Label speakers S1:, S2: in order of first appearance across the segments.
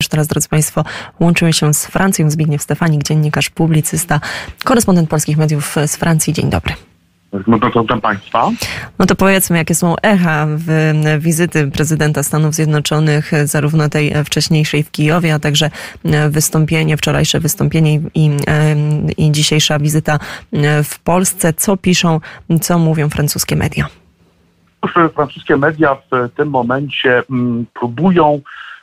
S1: już teraz, drodzy Państwo, łączymy się z Francją. Zbigniew Stefanik, dziennikarz, publicysta, korespondent polskich mediów z Francji. Dzień dobry.
S2: Witam Państwa.
S1: No to powiedzmy, jakie są echa wizyty prezydenta Stanów Zjednoczonych, zarówno tej wcześniejszej w Kijowie, a także wczorajsze wystąpienie i dzisiejsza wizyta w Polsce. Co piszą, co mówią francuskie media?
S2: Francuskie media w tym momencie próbują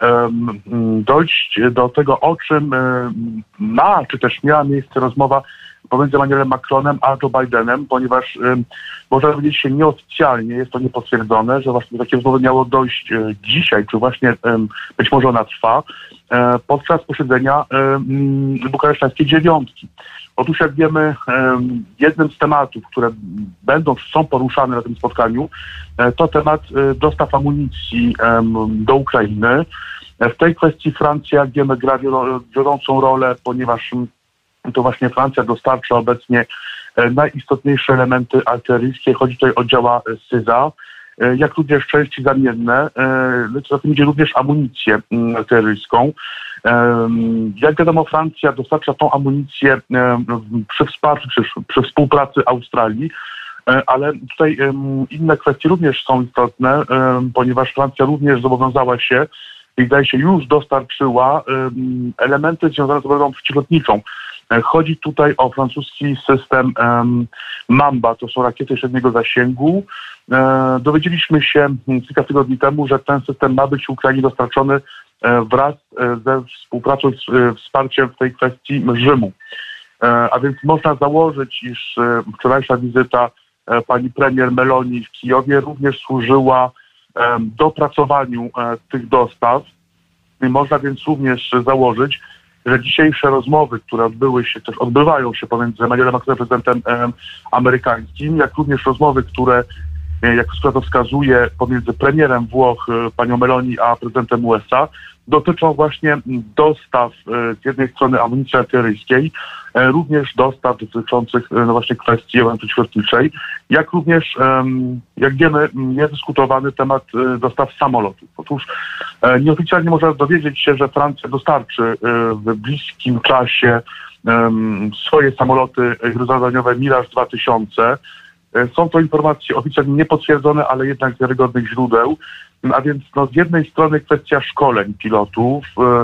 S2: dojść do tego, o czym czy też miała miejsce rozmowa pomiędzy Emmanuelem Macronem a Joe Bidenem, ponieważ można powiedzieć się nieoficjalnie, jest to niepotwierdzone, że właśnie do takiej rozmowy miało dojść dzisiaj, czy właśnie być może ona trwa, podczas posiedzenia bukaresztańskiej dziewiątki. Otóż jak wiemy, jednym z tematów, które są poruszane na tym spotkaniu, to temat dostaw amunicji do Ukrainy. W tej kwestii Francja, jak wiemy, gra wiodącą rolę, ponieważ to właśnie Francja dostarcza obecnie najistotniejsze elementy artyleryjskie. Chodzi tutaj o działa SYZA, jak również części zamienne, lecz za tym idzie również amunicję artyleryjską. Jak wiadomo, Francja dostarcza tą amunicję przy wsparciu, przy współpracy Australii, ale tutaj inne kwestie również są istotne, ponieważ Francja również zobowiązała się i zdaje się już dostarczyła elementy związane z obroną przeciwlotniczą. Chodzi tutaj o francuski system Mamba, to są rakiety średniego zasięgu. Dowiedzieliśmy się kilka tygodni temu, że ten system ma być Ukrainie dostarczony wraz ze współpracą z wsparciem w tej kwestii Rzymu. A więc można założyć, iż wczorajsza wizyta pani premier Meloni w Kijowie również służyła dopracowaniu tych dostaw. Można więc również założyć, że dzisiejsze rozmowy, które odbywają się pomiędzy Emmanuelem Macronem, prezydentem amerykańskim, jak również rozmowy, które, jak to wskazuje, pomiędzy premierem Włoch, panią Meloni, a prezydentem USA, dotyczą właśnie dostaw z jednej strony amunicji artyleryjskiej, również dostaw dotyczących właśnie kwestii przeciwlotniczej, jak również, jak wiemy, niedyskutowany temat dostaw samolotów. Otóż nieoficjalnie można dowiedzieć się, że Francja dostarczy w bliskim czasie swoje samoloty zadaniowe Mirage 2000. Są to informacje oficjalnie niepotwierdzone, ale jednak z wiarygodnych źródeł. A więc z jednej strony kwestia szkoleń pilotów.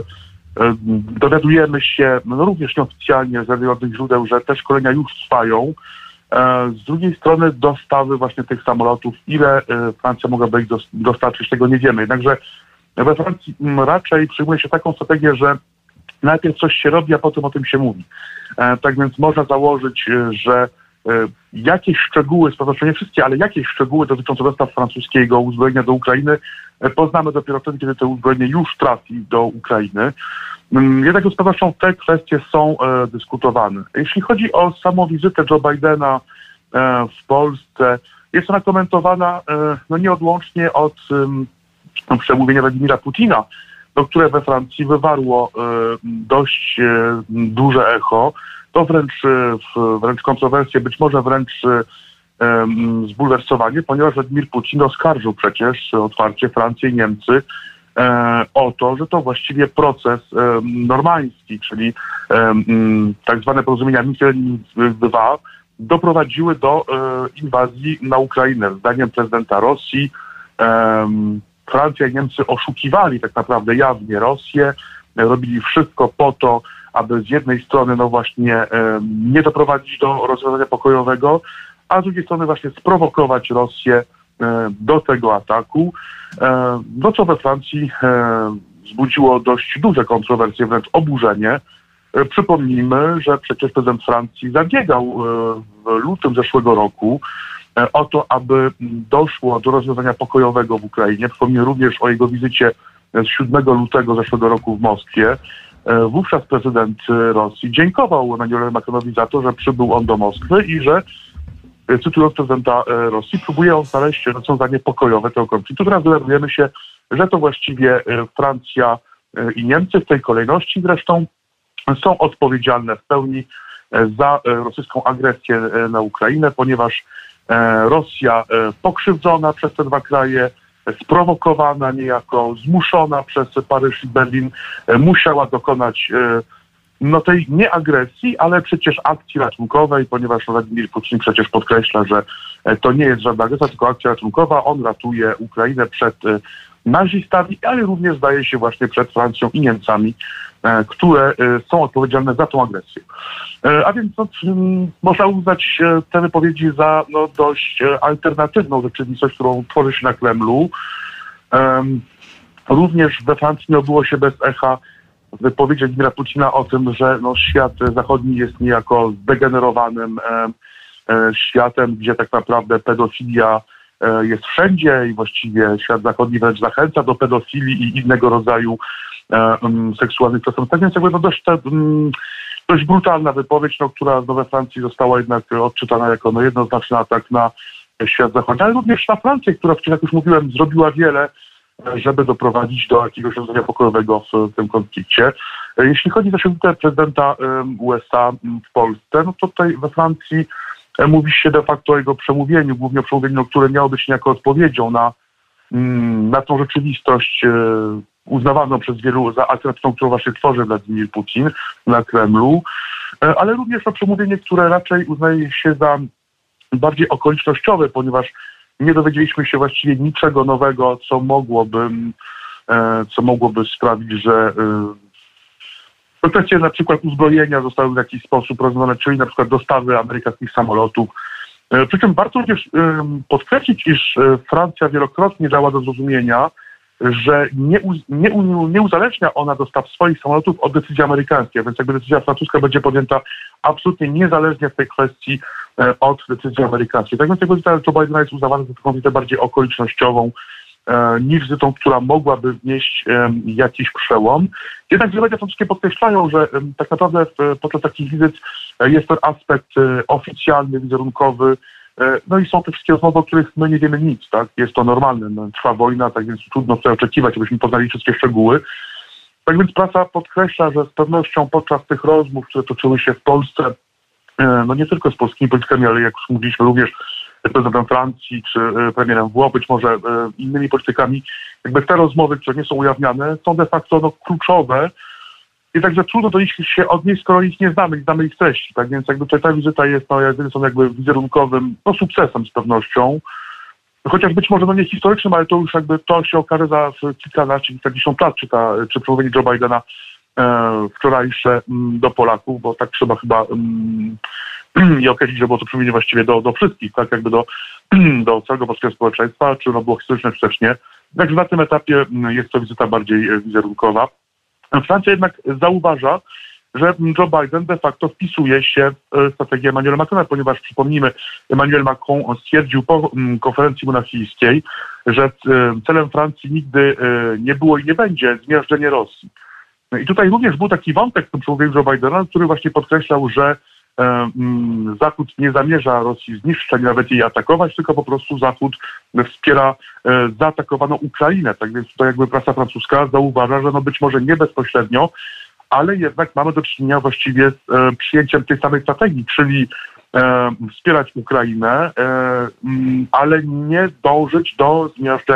S2: Dowiadujemy się również nieoficjalnie z wiarygodnych źródeł, że te szkolenia już trwają. Z drugiej strony dostawy właśnie tych samolotów, ile Francja mogłaby ich dostarczyć, tego nie wiemy. Jednakże we Francji raczej przyjmuje się taką strategię, że najpierw coś się robi, a potem o tym się mówi. Tak więc można założyć, że jakieś szczegóły, to nie wszystkie, ale jakieś szczegóły dotyczące dostaw francuskiego uzbrojenia do Ukrainy poznamy dopiero wtedy, kiedy to uzbrojenie już trafi do Ukrainy. Jednak z pewnością te kwestie są dyskutowane. Jeśli chodzi o samą wizytę Joe Bidena w Polsce, jest ona komentowana nieodłącznie od przemówienia Władimira Putina, które we Francji wywarło dość duże echo. To wręcz kontrowersje, być może wręcz zbulwersowanie, ponieważ Władimir Putin oskarżył przecież otwarcie Francję i Niemcy o to, że to właściwie proces normański, czyli tak zwane porozumienia Minsk 2 doprowadziły do inwazji na Ukrainę. Zdaniem prezydenta Rosji Francja i Niemcy oszukiwali tak naprawdę jawnie Rosję, robili wszystko po to, aby z jednej strony właśnie nie doprowadzić do rozwiązania pokojowego, a z drugiej strony właśnie sprowokować Rosję do tego ataku, co we Francji wzbudziło dość duże kontrowersje, wręcz oburzenie. Przypomnijmy, że przecież prezydent Francji zabiegał w lutym zeszłego roku o to, aby doszło do rozwiązania pokojowego w Ukrainie. Przypomnę również o jego wizycie z 7 lutego zeszłego roku w Moskwie. Wówczas prezydent Rosji dziękował Emmanuelowi Macronowi za to, że przybył on do Moskwy i że, cytując prezydenta Rosji, próbuje on znaleźć rozwiązanie pokojowe tego konfliktu. Teraz dowiadujemy się, że to właściwie Francja i Niemcy w tej kolejności zresztą są odpowiedzialne w pełni za rosyjską agresję na Ukrainę, ponieważ Rosja pokrzywdzona przez te dwa kraje sprowokowana, niejako zmuszona przez Paryż i Berlin, musiała dokonać tej nie agresji, ale przecież akcji ratunkowej, ponieważ Władimir Putin przecież podkreśla, że to nie jest żadna agresja, tylko akcja ratunkowa. On ratuje Ukrainę przed nazistami, ale również zdaje się właśnie przed Francją i Niemcami, które są odpowiedzialne za tą agresję. A więc można uznać te wypowiedzi za dość alternatywną rzeczywistość, którą tworzy się na Kremlu. Również we Francji nie obyło się bez echa wypowiedzi Władimira Putina o tym, że świat zachodni jest niejako zdegenerowanym światem, gdzie tak naprawdę pedofilia jest wszędzie i właściwie świat zachodni wręcz zachęca do pedofilii i innego rodzaju seksualnych przestępstw. Tak więc jakby dość brutalna wypowiedź, która we Francji została jednak odczytana jako jednoznaczny atak na świat zachodni, ale również na Francję, która przecież, jak już mówiłem, zrobiła wiele, żeby doprowadzić do jakiegoś rozwiązania pokojowego w tym konflikcie. Jeśli chodzi o wizytę prezydenta USA w Polsce, to tutaj we Francji mówi się de facto o jego przemówieniu, głównie o przemówieniu, które miało być niejako odpowiedzią na tą rzeczywistość uznawaną przez wielu za alternatywną, którą właśnie tworzy Władimir Putin na Kremlu, ale również o przemówienie, które raczej uznaje się za bardziej okolicznościowe, ponieważ nie dowiedzieliśmy się właściwie niczego nowego, co mogłoby sprawić, że kwestie na przykład uzbrojenia zostały w jakiś sposób rozwiązane, czyli na przykład dostawy amerykańskich samolotów. Przy czym warto również podkreślić, iż Francja wielokrotnie dała do zrozumienia, że nie uzależnia ona dostaw swoich samolotów od decyzji amerykańskiej, więc jakby decyzja francuska będzie podjęta absolutnie niezależnie w tej kwestii od decyzji amerykańskiej. Tak więc jakby wizyta Joe Bidena jest uznawana za taką wizytę bardziej okolicznościową niż wizytą, która mogłaby wnieść jakiś przełom. Jednak media francuskie podkreślają, że tak naprawdę podczas takich wizyt jest ten aspekt oficjalny, wizerunkowy, i są te wszystkie rozmowy, o których my nie wiemy nic, tak? Jest to normalne, trwa wojna, tak więc trudno tutaj oczekiwać, abyśmy poznali wszystkie szczegóły. Tak więc prasa podkreśla, że z pewnością podczas tych rozmów, które toczyły się w Polsce, nie tylko z polskimi politykami, ale jak już mówiliśmy również z prezydentem Francji czy premierem Włoch, być może innymi politykami, jakby te rozmowy, które nie są ujawniane, są de facto kluczowe i także trudno do nich się odnieść, skoro ich nie znamy ich treści. Tak więc jakby ta wizyta jest jakby wizerunkowym sukcesem z pewnością. Chociaż być może nie historycznym, ale to już jakby to się okaże za kilkanaście, kilkadziesiąt lat, czy przemówienie Joe Bidena wczorajsze do Polaków, bo tak trzeba chyba i określić, że było to przemówienie właściwie do wszystkich, tak jakby do całego polskiego społeczeństwa, czy było historyczne, czy też nie. Także na tym etapie jest to wizyta bardziej wizerunkowa. Francja jednak zauważa, że Joe Biden de facto wpisuje się w strategię Emmanuela Macrona, ponieważ przypomnijmy, Emmanuel Macron stwierdził po konferencji monachijskiej, że celem Francji nigdy nie było i nie będzie zmiażdżenie Rosji. I tutaj również był taki wątek w tym przemówieniu Joe Bidena, który właśnie podkreślał, że Zachód nie zamierza Rosji zniszczyć, nawet jej atakować, tylko po prostu Zachód wspiera zaatakowaną Ukrainę. Tak więc tutaj jakby prasa francuska zauważa, że być może nie bezpośrednio, ale jednak mamy do czynienia właściwie z przyjęciem tej samej strategii, czyli wspierać Ukrainę, ale nie dążyć do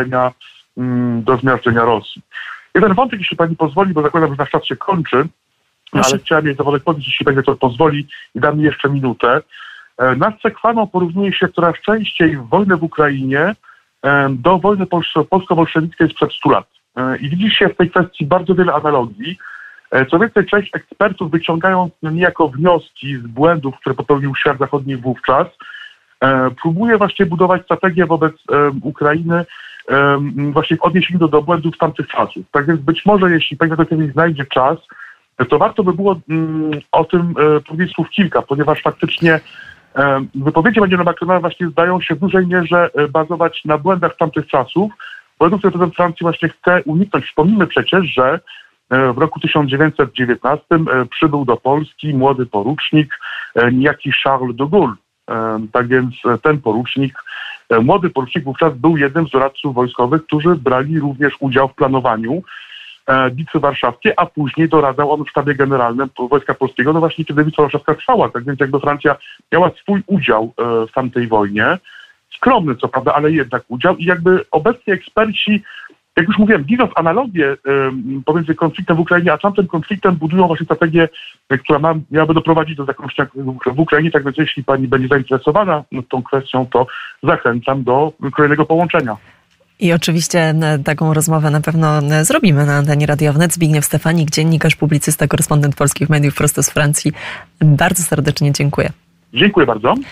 S2: zmiażdżenia Rosji. Jeden wątek, jeśli pani pozwoli, bo zakładam, że nasz czas się kończy, ale chciałem jej zawodek powiedzieć, jeśli pani to pozwoli i da mi jeszcze minutę. Nad Sekwaną porównuje się coraz częściej wojnę w Ukrainie do wojny polsko-bolszewickiej sprzed 100 lat. I widzi się w tej kwestii bardzo wiele analogii. Co więcej, część ekspertów, wyciągając niejako wnioski z błędów, które popełnił świat zachodni wówczas, próbuje właśnie budować strategię wobec Ukrainy właśnie w odniesieniu do błędów tamtych czasów. Tak więc być może, jeśli pani redaktor znajdzie czas, to warto by było o tym powiedzieć słów kilka, ponieważ faktycznie wypowiedzi Emmanuela Macrona właśnie zdają się w dużej mierze bazować na błędach tamtych czasów, błędów, które prezydent Francji właśnie chce uniknąć. Wspomnijmy przecież, że w roku 1919 przybył do Polski młody porucznik, niejaki Charles de Gaulle. Tak więc ten młody porucznik wówczas był jednym z doradców wojskowych, którzy brali również udział w planowaniu Bitwy Warszawskiej, a później doradzał on w sztabie generalnym Wojska Polskiego, właśnie kiedy Bitwa Warszawska trwała. Tak więc jakby Francja miała swój udział w tamtej wojnie. skromny co prawda, ale jednak udział i jakby obecni eksperci, jak już mówiłem, widząc analogię pomiędzy konfliktem w Ukrainie a tamtym konfliktem, budują właśnie strategię, która miałaby doprowadzić do zakończenia w Ukrainie. Tak więc jeśli pani będzie zainteresowana tą kwestią, to zachęcam do kolejnego połączenia.
S1: I oczywiście taką rozmowę na pewno zrobimy na antenie Radia Wnet. Zbigniew Stefanik, dziennikarz, publicysta, korespondent Polskich Mediów prosto z Francji. Bardzo serdecznie dziękuję.
S2: Dziękuję bardzo.